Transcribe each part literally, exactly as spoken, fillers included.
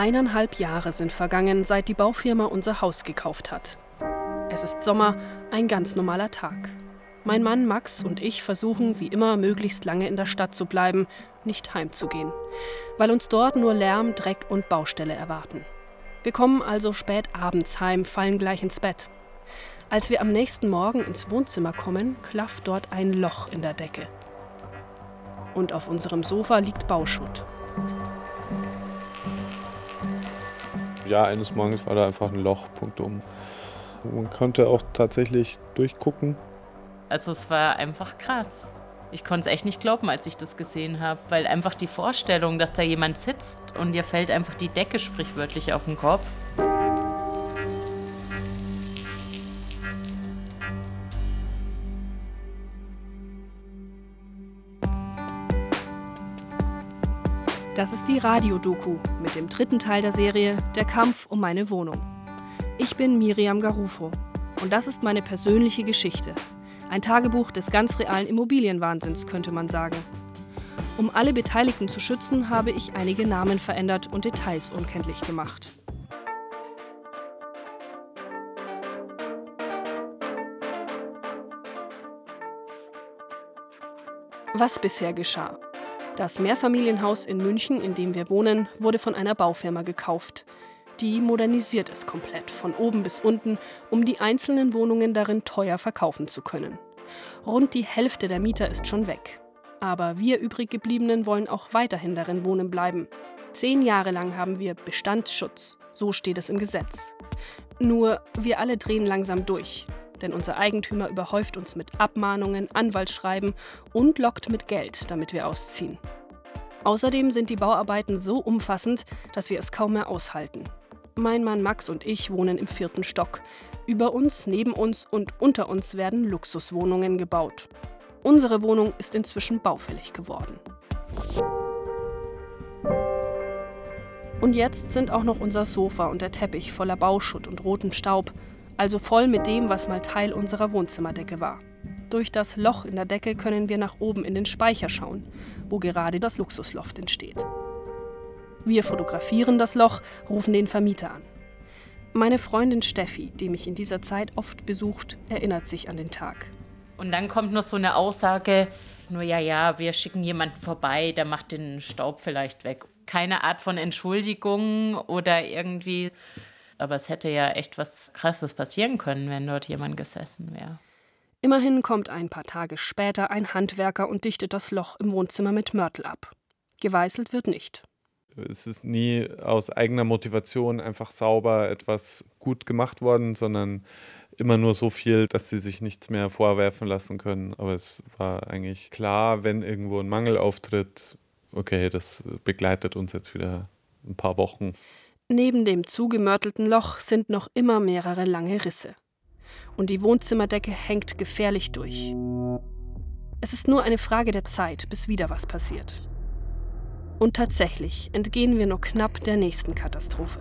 Eineinhalb Jahre sind vergangen, seit die Baufirma unser Haus gekauft hat. Es ist Sommer, ein ganz normaler Tag. Mein Mann Max und ich versuchen, wie immer, möglichst lange in der Stadt zu bleiben, nicht heimzugehen, weil uns dort nur Lärm, Dreck und Baustelle erwarten. Wir kommen also spät abends heim, fallen gleich ins Bett. Als wir am nächsten Morgen ins Wohnzimmer kommen, klafft dort ein Loch in der Decke. Und auf unserem Sofa liegt Bauschutt. Ja, eines Morgens war da einfach ein Loch, punktum. Man konnte auch tatsächlich durchgucken. Also es war einfach krass. Ich konnte es echt nicht glauben, als ich das gesehen habe, weil einfach die Vorstellung, dass da jemand sitzt und dir fällt einfach die Decke sprichwörtlich auf den Kopf. Das ist die Radiodoku mit dem dritten Teil der Serie Der Kampf um meine Wohnung. Ich bin Miriam Garufo und das ist meine persönliche Geschichte. Ein Tagebuch des ganz realen Immobilienwahnsinns, könnte man sagen. Um alle Beteiligten zu schützen, habe ich einige Namen verändert und Details unkenntlich gemacht. Was bisher geschah? Das Mehrfamilienhaus in München, in dem wir wohnen, wurde von einer Baufirma gekauft. Die modernisiert es komplett, von oben bis unten, um die einzelnen Wohnungen darin teuer verkaufen zu können. Rund die Hälfte der Mieter ist schon weg. Aber wir übriggebliebenen wollen auch weiterhin darin wohnen bleiben. Zehn Jahre lang haben wir Bestandsschutz, so steht es im Gesetz. Nur, wir alle drehen langsam durch. Denn unser Eigentümer überhäuft uns mit Abmahnungen, Anwaltsschreiben und lockt mit Geld, damit wir ausziehen. Außerdem sind die Bauarbeiten so umfassend, dass wir es kaum mehr aushalten. Mein Mann Max und ich wohnen im vierten Stock. Über uns, neben uns und unter uns werden Luxuswohnungen gebaut. Unsere Wohnung ist inzwischen baufällig geworden. Und jetzt sind auch noch unser Sofa und der Teppich voller Bauschutt und rotem Staub, also voll mit dem, was mal Teil unserer Wohnzimmerdecke war. Durch das Loch in der Decke können wir nach oben in den Speicher schauen, wo gerade das Luxusloft entsteht. Wir fotografieren das Loch, rufen den Vermieter an. Meine Freundin Steffi, die mich in dieser Zeit oft besucht, erinnert sich an den Tag. Und dann kommt noch so eine Aussage, nur ja, ja, wir schicken jemanden vorbei, der macht den Staub vielleicht weg. Keine Art von Entschuldigung oder irgendwie. Aber es hätte ja echt was Krasses passieren können, wenn dort jemand gesessen wäre. Immerhin kommt ein paar Tage später ein Handwerker und dichtet das Loch im Wohnzimmer mit Mörtel ab. Geweißelt wird nicht. Es ist nie aus eigener Motivation einfach sauber etwas gut gemacht worden, sondern immer nur so viel, dass sie sich nichts mehr vorwerfen lassen können. Aber es war eigentlich klar, wenn irgendwo ein Mangel auftritt, okay, das begleitet uns jetzt wieder ein paar Wochen. Neben dem zugemörtelten Loch sind noch immer mehrere lange Risse. Und die Wohnzimmerdecke hängt gefährlich durch. Es ist nur eine Frage der Zeit, bis wieder was passiert. Und tatsächlich entgehen wir nur knapp der nächsten Katastrophe.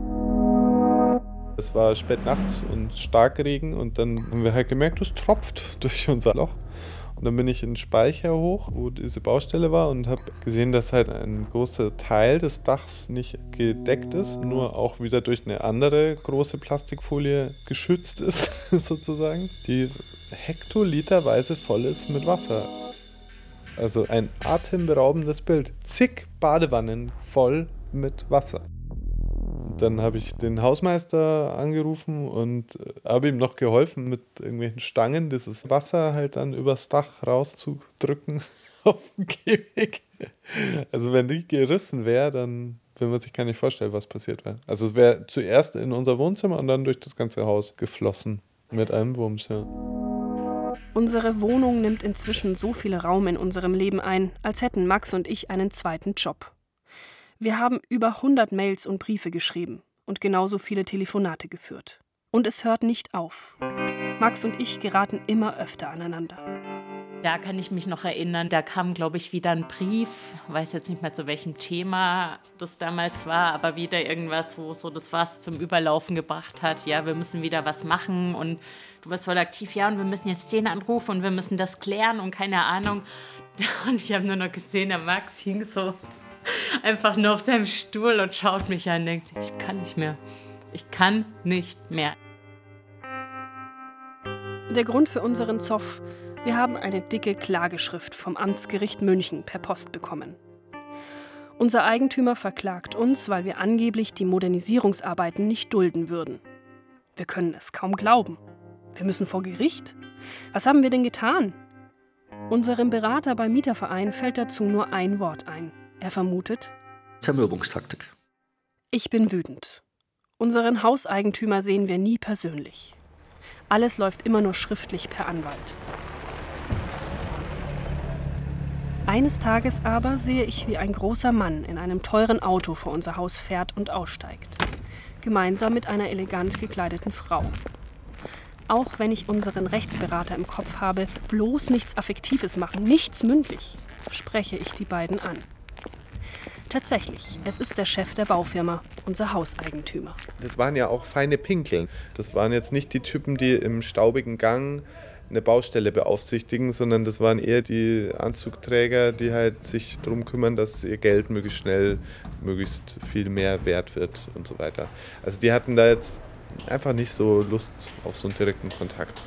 Es war spät nachts und Starkregen und dann haben wir halt gemerkt, es tropft durch unser Loch. Und dann bin ich in den Speicher hoch, wo diese Baustelle war und habe gesehen, dass halt ein großer Teil des Dachs nicht gedeckt ist, nur auch wieder durch eine andere große Plastikfolie geschützt ist, sozusagen, die hektoliterweise voll ist mit Wasser. Also ein atemberaubendes Bild. Zig Badewannen voll mit Wasser. Dann habe ich den Hausmeister angerufen und habe ihm noch geholfen, mit irgendwelchen Stangen dieses Wasser halt dann übers Dach rauszudrücken auf dem Gehweg. Also wenn die gerissen wäre, dann will man sich gar nicht vorstellen, was passiert wäre. Also es wäre zuerst in unser Wohnzimmer und dann durch das ganze Haus geflossen. Mit einem Wumms, ja. Unsere Wohnung nimmt inzwischen so viel Raum in unserem Leben ein, als hätten Max und ich einen zweiten Job. Wir haben über hundert Mails und Briefe geschrieben und genauso viele Telefonate geführt. Und es hört nicht auf. Max und ich geraten immer öfter aneinander. Da kann ich mich noch erinnern, da kam, glaube ich, wieder ein Brief, weiß jetzt nicht mehr zu welchem Thema das damals war, aber wieder irgendwas, wo so das Fass zum Überlaufen gebracht hat. Ja, wir müssen wieder was machen und du warst voll aktiv, ja, und wir müssen jetzt den anrufen und wir müssen das klären und keine Ahnung. Und ich habe nur noch gesehen, der Max hing so einfach nur auf seinem Stuhl und schaut mich an und denkt, ich kann nicht mehr. Ich kann nicht mehr. Der Grund für unseren Zoff: Wir haben eine dicke Klageschrift vom Amtsgericht München per Post bekommen. Unser Eigentümer verklagt uns, weil wir angeblich die Modernisierungsarbeiten nicht dulden würden. Wir können es kaum glauben. Wir müssen vor Gericht? Was haben wir denn getan? Unserem Berater beim Mieterverein fällt dazu nur ein Wort ein. Er vermutet: Zermürbungstaktik. Ich bin wütend. Unseren Hauseigentümer sehen wir nie persönlich. Alles läuft immer nur schriftlich per Anwalt. Eines Tages aber sehe ich, wie ein großer Mann in einem teuren Auto vor unser Haus fährt und aussteigt. Gemeinsam mit einer elegant gekleideten Frau. Auch wenn ich unseren Rechtsberater im Kopf habe, bloß nichts Affektives machen, nichts mündlich, spreche ich die beiden an. Tatsächlich, es ist der Chef der Baufirma, unser Hauseigentümer. Das waren ja auch feine Pinkeln. Das waren jetzt nicht die Typen, die im staubigen Gang eine Baustelle beaufsichtigen, sondern das waren eher die Anzugträger, die halt sich darum kümmern, dass ihr Geld möglichst schnell, möglichst viel mehr wert wird und so weiter. Also die hatten da jetzt einfach nicht so Lust auf so einen direkten Kontakt.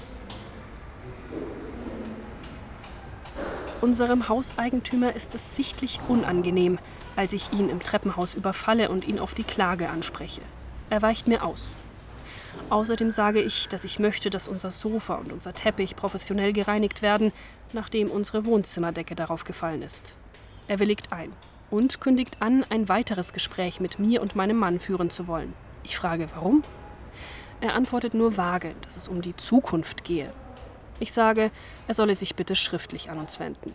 Unserem Hauseigentümer ist es sichtlich unangenehm, als ich ihn im Treppenhaus überfalle und ihn auf die Klage anspreche. Er weicht mir aus. Außerdem sage ich, dass ich möchte, dass unser Sofa und unser Teppich professionell gereinigt werden, nachdem unsere Wohnzimmerdecke darauf gefallen ist. Er willigt ein und kündigt an, ein weiteres Gespräch mit mir und meinem Mann führen zu wollen. Ich frage, warum? Er antwortet nur vage, dass es um die Zukunft gehe. Ich sage, er solle sich bitte schriftlich an uns wenden.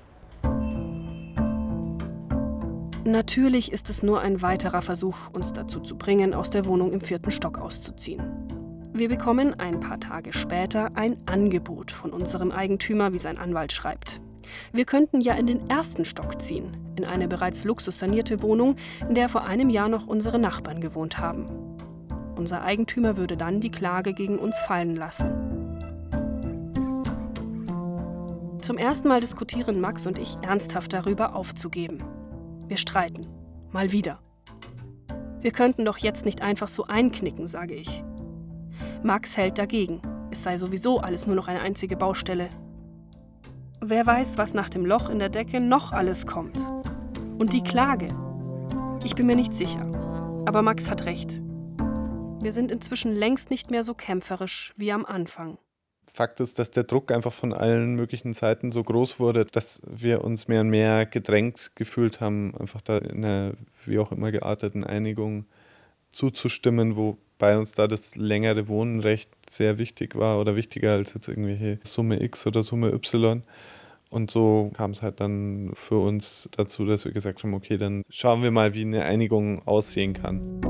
Natürlich ist es nur ein weiterer Versuch, uns dazu zu bringen, aus der Wohnung im vierten Stock auszuziehen. Wir bekommen ein paar Tage später ein Angebot von unserem Eigentümer, wie sein Anwalt schreibt. Wir könnten ja in den ersten Stock ziehen, in eine bereits luxussanierte Wohnung, in der vor einem Jahr noch unsere Nachbarn gewohnt haben. Unser Eigentümer würde dann die Klage gegen uns fallen lassen. Zum ersten Mal diskutieren Max und ich ernsthaft darüber, aufzugeben. Wir streiten. Mal wieder. Wir könnten doch jetzt nicht einfach so einknicken, sage ich. Max hält dagegen. Es sei sowieso alles nur noch eine einzige Baustelle. Wer weiß, was nach dem Loch in der Decke noch alles kommt. Und die Klage. Ich bin mir nicht sicher. Aber Max hat recht. Wir sind inzwischen längst nicht mehr so kämpferisch wie am Anfang. Fakt ist, dass der Druck einfach von allen möglichen Seiten so groß wurde, dass wir uns mehr und mehr gedrängt gefühlt haben, einfach da in einer wie auch immer gearteten Einigung zuzustimmen, wobei uns da das längere Wohnrecht sehr wichtig war oder wichtiger als jetzt irgendwelche Summe X oder Summe Y. Und so kam es halt dann für uns dazu, dass wir gesagt haben, okay, dann schauen wir mal, wie eine Einigung aussehen kann.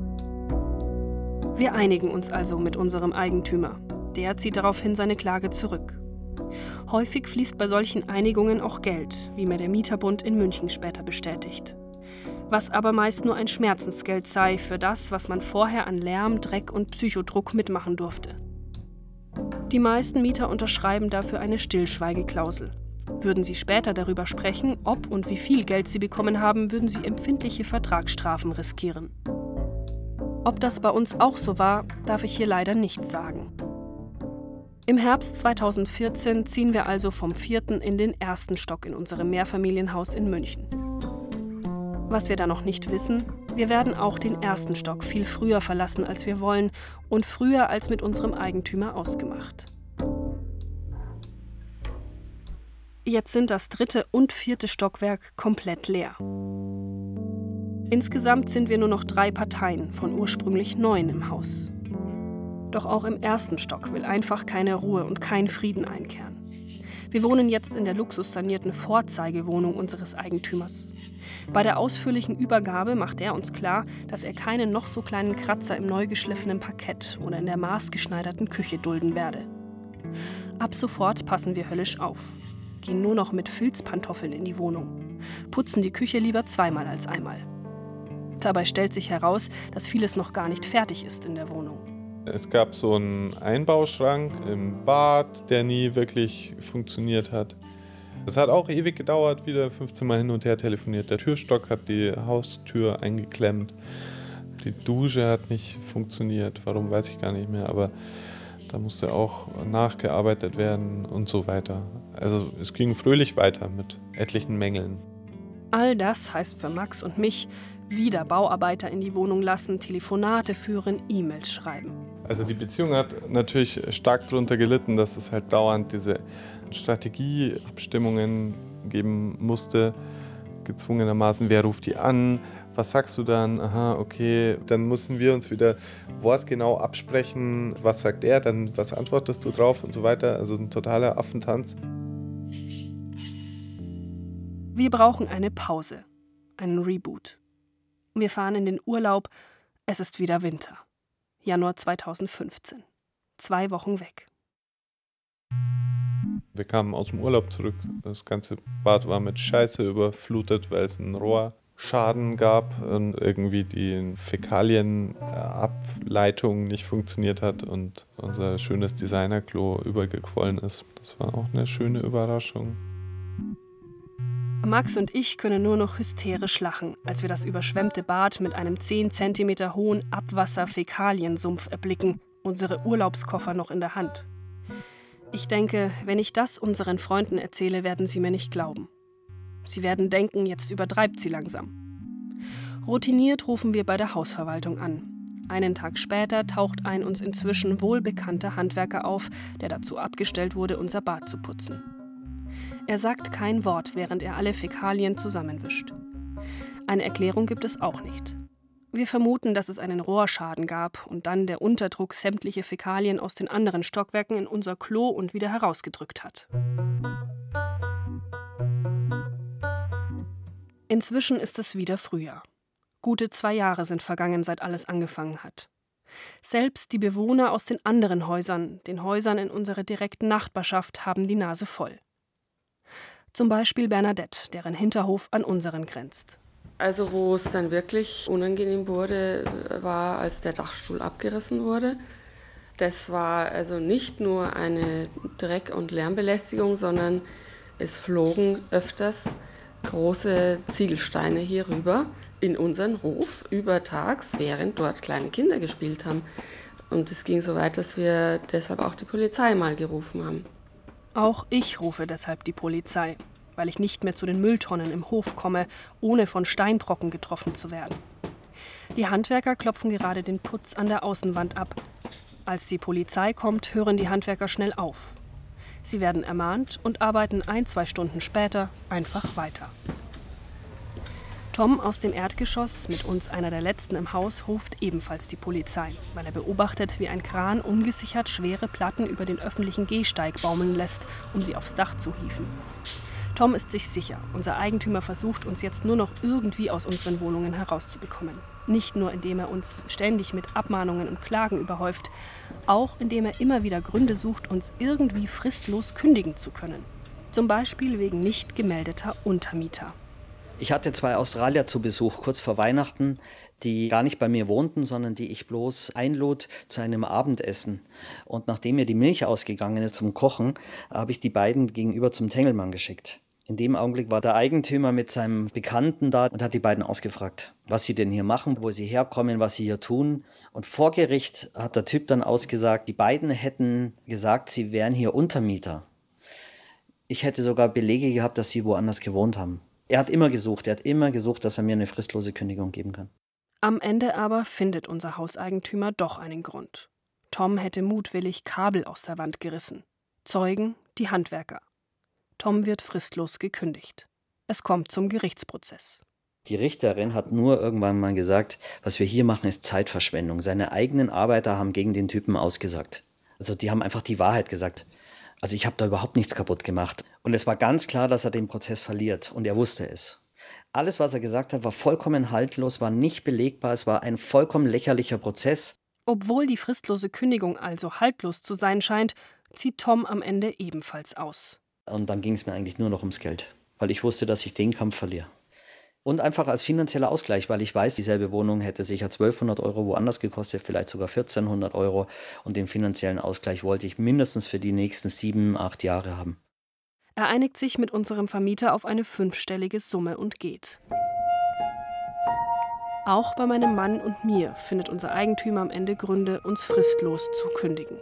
Wir einigen uns also mit unserem Eigentümer. Der zieht daraufhin seine Klage zurück. Häufig fließt bei solchen Einigungen auch Geld, wie mir der Mieterbund in München später bestätigt. Was aber meist nur ein Schmerzensgeld sei für das, was man vorher an Lärm, Dreck und Psychodruck mitmachen durfte. Die meisten Mieter unterschreiben dafür eine Stillschweigeklausel. Würden sie später darüber sprechen, ob und wie viel Geld sie bekommen haben, würden sie empfindliche Vertragsstrafen riskieren. Ob das bei uns auch so war, darf ich hier leider nicht sagen. Im Herbst zweitausendvierzehn ziehen wir also vom vierten in den ersten Stock in unserem Mehrfamilienhaus in München. Was wir da noch nicht wissen, wir werden auch den ersten Stock viel früher verlassen, als wir wollen und früher als mit unserem Eigentümer ausgemacht. Jetzt sind das dritte und vierte Stockwerk komplett leer. Insgesamt sind wir nur noch drei Parteien von ursprünglich neun im Haus. Doch auch im ersten Stock will einfach keine Ruhe und kein Frieden einkehren. Wir wohnen jetzt in der luxussanierten Vorzeigewohnung unseres Eigentümers. Bei der ausführlichen Übergabe macht er uns klar, dass er keinen noch so kleinen Kratzer im neu geschliffenen Parkett oder in der maßgeschneiderten Küche dulden werde. Ab sofort passen wir höllisch auf, gehen nur noch mit Filzpantoffeln in die Wohnung, putzen die Küche lieber zweimal als einmal. Dabei stellt sich heraus, dass vieles noch gar nicht fertig ist in der Wohnung. Es gab so einen Einbauschrank im Bad, der nie wirklich funktioniert hat. Es hat auch ewig gedauert, wieder fünfzehn Mal hin und her telefoniert. Der Türstock hat die Haustür eingeklemmt. Die Dusche hat nicht funktioniert. Warum, weiß ich gar nicht mehr. Aber da musste auch nachgearbeitet werden und so weiter. Also es ging fröhlich weiter mit etlichen Mängeln. All das heißt für Max und mich, wieder Bauarbeiter in die Wohnung lassen, Telefonate führen, E-Mails schreiben. Also die Beziehung hat natürlich stark darunter gelitten, dass es halt dauernd diese Strategieabstimmungen geben musste, gezwungenermaßen. Wer ruft die an? Was sagst du dann? Aha, okay. Dann mussten wir uns wieder wortgenau absprechen. Was sagt er? Dann was antwortest du drauf und so weiter. Also ein totaler Affentanz. Wir brauchen eine Pause, einen Reboot. Wir fahren in den Urlaub. Es ist wieder Winter. Januar zweitausendfünfzehn. Zwei Wochen weg. Wir kamen aus dem Urlaub zurück. Das ganze Bad war mit Scheiße überflutet, weil es einen Rohrschaden gab und irgendwie die Fäkalienableitung nicht funktioniert hat und unser schönes Designerklo übergequollen ist. Das war auch eine schöne Überraschung. Max und ich können nur noch hysterisch lachen, als wir das überschwemmte Bad mit einem zehn Zentimeter hohen Abwasser-Fäkaliensumpf erblicken, unsere Urlaubskoffer noch in der Hand. Ich denke, wenn ich das unseren Freunden erzähle, werden sie mir nicht glauben. Sie werden denken, jetzt übertreibt sie langsam. Routiniert rufen wir bei der Hausverwaltung an. Einen Tag später taucht ein uns inzwischen wohlbekannter Handwerker auf, der dazu abgestellt wurde, unser Bad zu putzen. Er sagt kein Wort, während er alle Fäkalien zusammenwischt. Eine Erklärung gibt es auch nicht. Wir vermuten, dass es einen Rohrschaden gab und dann der Unterdruck sämtliche Fäkalien aus den anderen Stockwerken in unser Klo und wieder herausgedrückt hat. Inzwischen ist es wieder Frühjahr. Gute zwei Jahre sind vergangen, seit alles angefangen hat. Selbst die Bewohner aus den anderen Häusern, den Häusern in unserer direkten Nachbarschaft, haben die Nase voll. Zum Beispiel Bernadette, deren Hinterhof an unseren grenzt. Also wo es dann wirklich unangenehm wurde, war, als der Dachstuhl abgerissen wurde. Das war also nicht nur eine Dreck- und Lärmbelästigung, sondern es flogen öfters große Ziegelsteine hier rüber in unseren Hof übertags, während dort kleine Kinder gespielt haben. Und es ging so weit, dass wir deshalb auch die Polizei mal gerufen haben. Auch ich rufe deshalb die Polizei, weil ich nicht mehr zu den Mülltonnen im Hof komme, ohne von Steinbrocken getroffen zu werden. Die Handwerker klopfen gerade den Putz an der Außenwand ab. Als die Polizei kommt, hören die Handwerker schnell auf. Sie werden ermahnt und arbeiten ein, zwei Stunden später einfach weiter. Tom aus dem Erdgeschoss, mit uns einer der Letzten im Haus, ruft ebenfalls die Polizei, weil er beobachtet, wie ein Kran ungesichert schwere Platten über den öffentlichen Gehsteig baumeln lässt, um sie aufs Dach zu hieven. Tom ist sich sicher, unser Eigentümer versucht, uns jetzt nur noch irgendwie aus unseren Wohnungen herauszubekommen. Nicht nur, indem er uns ständig mit Abmahnungen und Klagen überhäuft, auch indem er immer wieder Gründe sucht, uns irgendwie fristlos kündigen zu können. Zum Beispiel wegen nicht gemeldeter Untermieter. Ich hatte zwei Australier zu Besuch kurz vor Weihnachten, die gar nicht bei mir wohnten, sondern die ich bloß einlud zu einem Abendessen. Und nachdem mir die Milch ausgegangen ist zum Kochen, habe ich die beiden gegenüber zum Tengelmann geschickt. In dem Augenblick war der Eigentümer mit seinem Bekannten da und hat die beiden ausgefragt, was sie denn hier machen, wo sie herkommen, was sie hier tun. Und vor Gericht hat der Typ dann ausgesagt, die beiden hätten gesagt, sie wären hier Untermieter. Ich hätte sogar Belege gehabt, dass sie woanders gewohnt haben. Er hat immer gesucht, er hat immer gesucht, dass er mir eine fristlose Kündigung geben kann. Am Ende aber findet unser Hauseigentümer doch einen Grund. Tom hätte mutwillig Kabel aus der Wand gerissen. Zeugen, die Handwerker. Tom wird fristlos gekündigt. Es kommt zum Gerichtsprozess. Die Richterin hat nur irgendwann mal gesagt, was wir hier machen, ist Zeitverschwendung. Seine eigenen Arbeiter haben gegen den Typen ausgesagt. Also die haben einfach die Wahrheit gesagt. Also ich habe da überhaupt nichts kaputt gemacht. Und es war ganz klar, dass er den Prozess verliert. Und er wusste es. Alles, was er gesagt hat, war vollkommen haltlos, war nicht belegbar. Es war ein vollkommen lächerlicher Prozess. Obwohl die fristlose Kündigung also haltlos zu sein scheint, zieht Tom am Ende ebenfalls aus. Und dann ging es mir eigentlich nur noch ums Geld. Weil ich wusste, dass ich den Kampf verliere. Und einfach als finanzieller Ausgleich, weil ich weiß, dieselbe Wohnung hätte sicher zwölfhundert Euro woanders gekostet, vielleicht sogar vierzehnhundert Euro. Und den finanziellen Ausgleich wollte ich mindestens für die nächsten sieben, acht Jahre haben. Er einigt sich mit unserem Vermieter auf eine fünfstellige Summe und geht. Auch bei meinem Mann und mir findet unser Eigentümer am Ende Gründe, uns fristlos zu kündigen.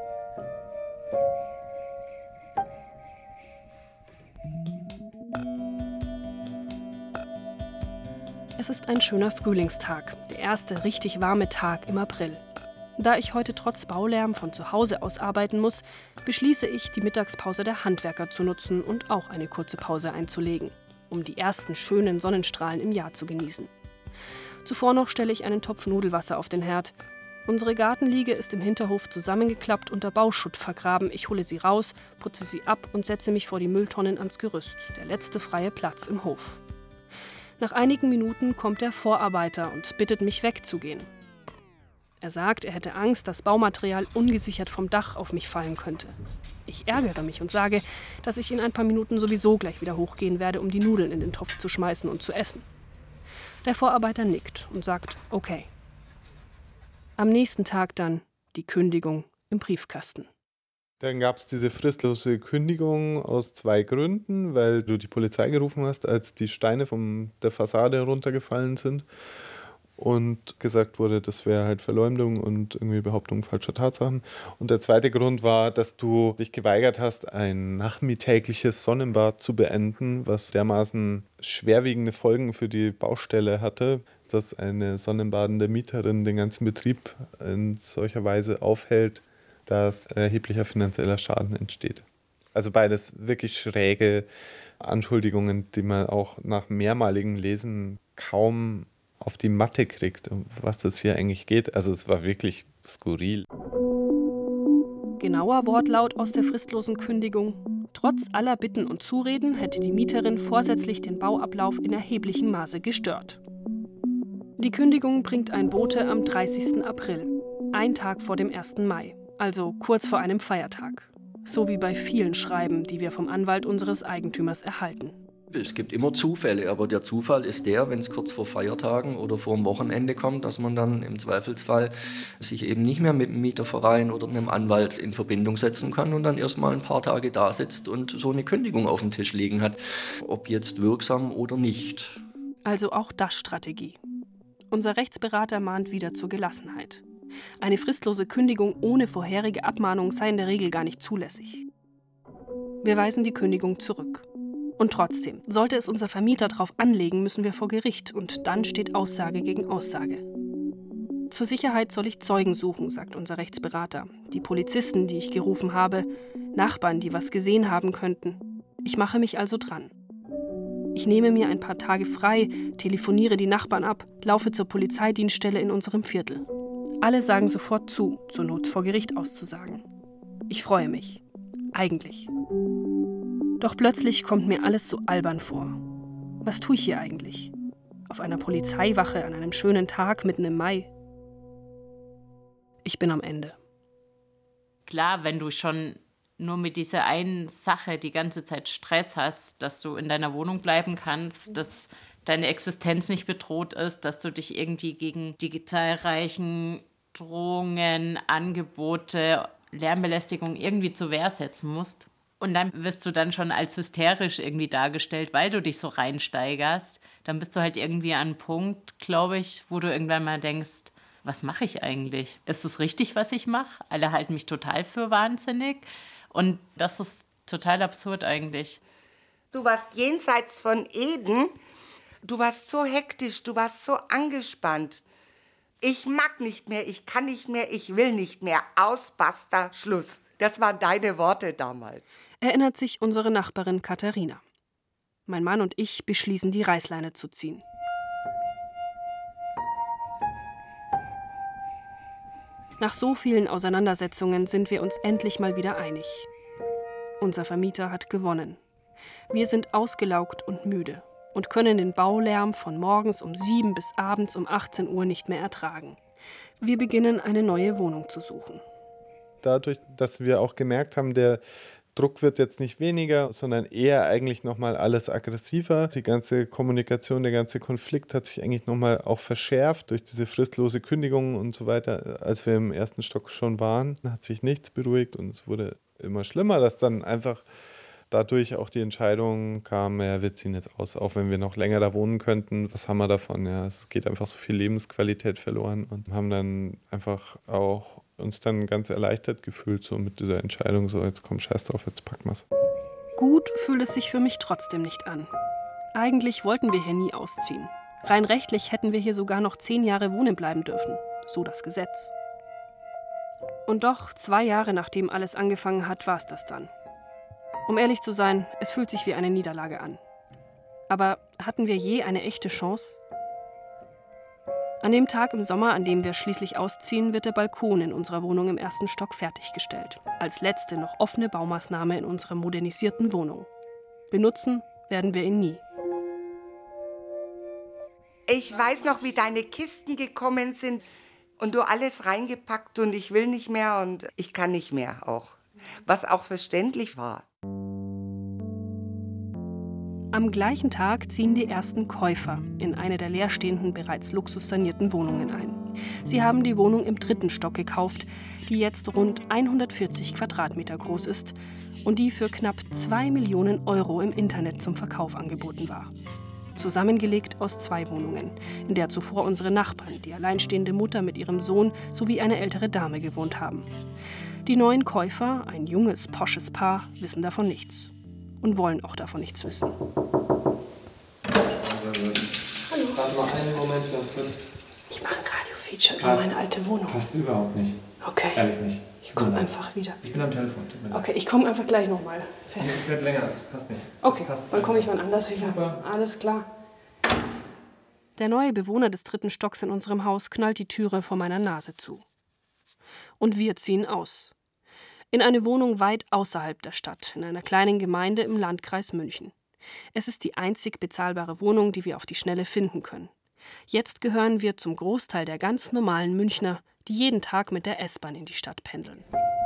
Es ist ein schöner Frühlingstag, der erste richtig warme Tag im April. Da ich heute trotz Baulärm von zu Hause aus arbeiten muss, beschließe ich, die Mittagspause der Handwerker zu nutzen und auch eine kurze Pause einzulegen, um die ersten schönen Sonnenstrahlen im Jahr zu genießen. Zuvor noch stelle ich einen Topf Nudelwasser auf den Herd. Unsere Gartenliege ist im Hinterhof zusammengeklappt und der Bauschutt vergraben. Ich hole sie raus, putze sie ab und setze mich vor die Mülltonnen ans Gerüst, der letzte freie Platz im Hof. Nach einigen Minuten kommt der Vorarbeiter und bittet mich wegzugehen. Er sagt, er hätte Angst, dass Baumaterial ungesichert vom Dach auf mich fallen könnte. Ich ärgere mich und sage, dass ich in ein paar Minuten sowieso gleich wieder hochgehen werde, um die Nudeln in den Topf zu schmeißen und zu essen. Der Vorarbeiter nickt und sagt, okay. Am nächsten Tag dann die Kündigung im Briefkasten. Dann gab es diese fristlose Kündigung aus zwei Gründen, weil du die Polizei gerufen hast, als die Steine von der Fassade runtergefallen sind und gesagt wurde, das wäre halt Verleumdung und irgendwie Behauptung falscher Tatsachen. Und der zweite Grund war, dass du dich geweigert hast, ein nachmittägliches Sonnenbad zu beenden, was dermaßen schwerwiegende Folgen für die Baustelle hatte, dass eine sonnenbadende Mieterin den ganzen Betrieb in solcher Weise aufhält, dass erheblicher finanzieller Schaden entsteht. Also beides wirklich schräge Anschuldigungen, die man auch nach mehrmaligem Lesen kaum auf die Matte kriegt, um was das hier eigentlich geht. Also es war wirklich skurril. Genauer Wortlaut aus der fristlosen Kündigung: Trotz aller Bitten und Zureden hätte die Mieterin vorsätzlich den Bauablauf in erheblichem Maße gestört. Die Kündigung bringt ein Bote am dreißigsten April, ein Tag vor dem ersten Mai. Also kurz vor einem Feiertag. So wie bei vielen Schreiben, die wir vom Anwalt unseres Eigentümers erhalten. Es gibt immer Zufälle, aber der Zufall ist der, wenn es kurz vor Feiertagen oder vor dem Wochenende kommt, dass man dann im Zweifelsfall sich eben nicht mehr mit dem Mieterverein oder einem Anwalt in Verbindung setzen kann und dann erstmal ein paar Tage da sitzt und so eine Kündigung auf den Tisch liegen hat, ob jetzt wirksam oder nicht. Also auch das Strategie. Unser Rechtsberater mahnt wieder zur Gelassenheit. Eine fristlose Kündigung ohne vorherige Abmahnung sei in der Regel gar nicht zulässig. Wir weisen die Kündigung zurück. Und trotzdem, sollte es unser Vermieter darauf anlegen, müssen wir vor Gericht und dann steht Aussage gegen Aussage. Zur Sicherheit soll ich Zeugen suchen, sagt unser Rechtsberater. Die Polizisten, die ich gerufen habe, Nachbarn, die was gesehen haben könnten. Ich mache mich also dran. Ich nehme mir ein paar Tage frei, telefoniere die Nachbarn ab, laufe zur Polizeidienststelle in unserem Viertel. Alle sagen sofort zu, zur Not vor Gericht auszusagen. Ich freue mich. Eigentlich. Doch plötzlich kommt mir alles so albern vor. Was tue ich hier eigentlich? Auf einer Polizeiwache an einem schönen Tag mitten im Mai? Ich bin am Ende. Klar, wenn du schon nur mit dieser einen Sache die ganze Zeit Stress hast, dass du in deiner Wohnung bleiben kannst, dass deine Existenz nicht bedroht ist, dass du dich irgendwie gegen die zahlreichen Drohungen, Angebote, Lärmbelästigung irgendwie zur Wehr setzen musst. Und dann wirst du dann schon als hysterisch irgendwie dargestellt, weil du dich so reinsteigerst. Dann bist du halt irgendwie an einem Punkt, glaube ich, wo du irgendwann mal denkst, was mache ich eigentlich? Ist es richtig, was ich mache? Alle halten mich total für wahnsinnig. Und das ist total absurd eigentlich. Du warst jenseits von Eden. Du warst so hektisch, du warst so angespannt. Ich mag nicht mehr, ich kann nicht mehr, ich will nicht mehr. Aus, basta, Schluss. Das waren deine Worte damals. Erinnert sich unsere Nachbarin Katharina. Mein Mann und ich beschließen, die Reißleine zu ziehen. Nach so vielen Auseinandersetzungen sind wir uns endlich mal wieder einig. Unser Vermieter hat gewonnen. Wir sind ausgelaugt und müde und können den Baulärm von morgens um sieben bis abends um achtzehn Uhr nicht mehr ertragen. Wir beginnen, eine neue Wohnung zu suchen. Dadurch, dass wir auch gemerkt haben, der Druck wird jetzt nicht weniger, sondern eher eigentlich nochmal alles aggressiver. Die ganze Kommunikation, der ganze Konflikt hat sich eigentlich nochmal auch verschärft durch diese fristlose Kündigung und so weiter. Als wir im ersten Stock schon waren, hat sich nichts beruhigt und es wurde immer schlimmer, dass dann einfach dadurch auch die Entscheidung kam, ja, wir ziehen jetzt aus, auch wenn wir noch länger da wohnen könnten. Was haben wir davon? Ja, es geht einfach so viel Lebensqualität verloren und haben dann einfach auch uns dann ganz erleichtert gefühlt so mit dieser Entscheidung, so jetzt komm, scheiß drauf, jetzt packen wir's. Gut fühlt es sich für mich trotzdem nicht an. Eigentlich wollten wir hier nie ausziehen. Rein rechtlich hätten wir hier sogar noch zehn Jahre wohnen bleiben dürfen. So das Gesetz. Und doch, zwei Jahre nachdem alles angefangen hat, war es das dann. Um ehrlich zu sein, es fühlt sich wie eine Niederlage an. Aber hatten wir je eine echte Chance? An dem Tag im Sommer, an dem wir schließlich ausziehen, wird der Balkon in unserer Wohnung im ersten Stock fertiggestellt. Als letzte noch offene Baumaßnahme in unserer modernisierten Wohnung. Benutzen werden wir ihn nie. Ich weiß noch, wie deine Kisten gekommen sind und du alles reingepackt und ich will nicht mehr und ich kann nicht mehr auch. Was auch verständlich war. Am gleichen Tag ziehen die ersten Käufer in eine der leerstehenden, bereits luxussanierten Wohnungen ein. Sie haben die Wohnung im dritten Stock gekauft, die jetzt rund hundertvierzig Quadratmeter groß ist und die für knapp zwei Millionen Euro im Internet zum Verkauf angeboten war. Zusammengelegt aus zwei Wohnungen, in der zuvor unsere Nachbarn, die alleinstehende Mutter mit ihrem Sohn sowie eine ältere Dame gewohnt haben. Die neuen Käufer, ein junges, posches Paar, wissen davon nichts und wollen auch davon nichts wissen. Hallo. Warte mal einen Moment, ganz kurz. Ich mache ein Radio-Feature über meine alte Wohnung. Passt überhaupt nicht. Okay. Ehrlich nicht. Ich komme einfach wieder. Ich bin am Telefon. Tut mir leid. Okay, ich komme einfach gleich nochmal. Ich werde länger, das passt nicht. Okay, das passt. dann komme ich wann anders wieder. Super. Alles klar. Der neue Bewohner des dritten Stocks in unserem Haus knallt die Türe vor meiner Nase zu. Und wir ziehen aus. In eine Wohnung weit außerhalb der Stadt, in einer kleinen Gemeinde im Landkreis München. Es ist die einzig bezahlbare Wohnung, die wir auf die Schnelle finden können. Jetzt gehören wir zum Großteil der ganz normalen Münchner, die jeden Tag mit der S-Bahn in die Stadt pendeln.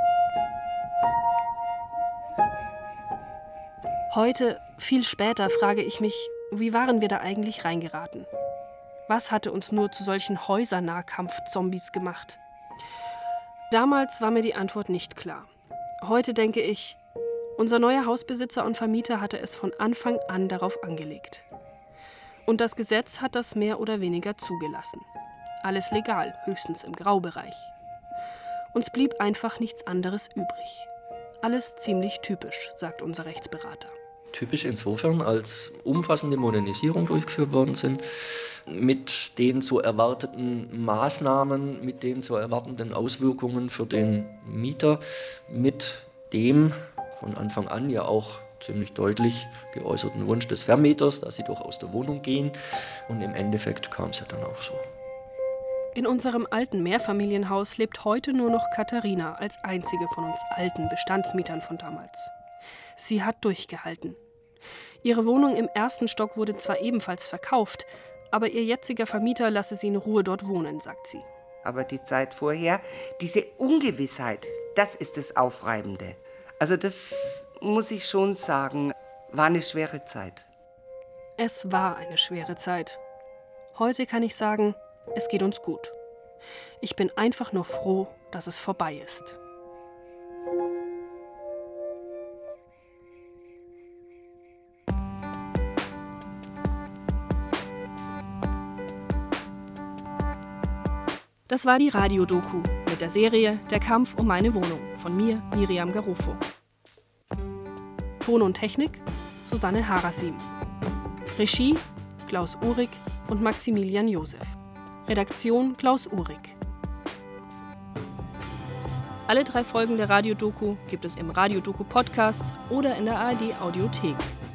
Heute, viel später, frage ich mich, wie waren wir da eigentlich reingeraten? Was hatte uns nur zu solchen Häusernahkampf-Zombies gemacht? Damals war mir die Antwort nicht klar. Heute denke ich, unser neuer Hausbesitzer und Vermieter hatte es von Anfang an darauf angelegt. Und das Gesetz hat das mehr oder weniger zugelassen. Alles legal, höchstens im Graubereich. Uns blieb einfach nichts anderes übrig. Alles ziemlich typisch, sagt unser Rechtsberater. Typisch insofern, als umfassende Modernisierungen durchgeführt worden sind, mit den zu erwarteten Maßnahmen, mit den zu erwartenden Auswirkungen für den Mieter, mit dem von Anfang an ja auch ziemlich deutlich geäußerten Wunsch des Vermieters, dass sie doch aus der Wohnung gehen. Und im Endeffekt kam es ja dann auch so. In unserem alten Mehrfamilienhaus lebt heute nur noch Katharina als einzige von uns alten Bestandsmietern von damals. Sie hat durchgehalten. Ihre Wohnung im ersten Stock wurde zwar ebenfalls verkauft, aber ihr jetziger Vermieter lasse sie in Ruhe dort wohnen, sagt sie. Aber die Zeit vorher, diese Ungewissheit, das ist das Aufreibende. Also das muss ich schon sagen, war eine schwere Zeit. Es war eine schwere Zeit. Heute kann ich sagen, es geht uns gut. Ich bin einfach nur froh, dass es vorbei ist. Das war die Radiodoku mit der Serie Der Kampf um meine Wohnung von mir, Miriam Garofo. Ton und Technik Susanne Harasim. Regie Klaus Uhrig und Maximilian Josef. Redaktion Klaus Uhrig. Alle drei Folgen der Radiodoku gibt es im Radiodoku-Podcast oder in der A R D-Audiothek.